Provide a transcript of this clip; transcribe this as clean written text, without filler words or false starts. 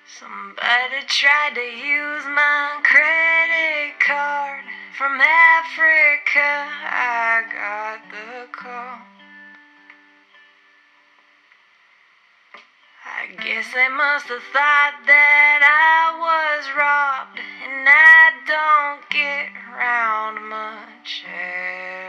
Somebody tried to use my credit card from Africa. I got the call. I guess they must have thought that I was robbed, and I don't get round much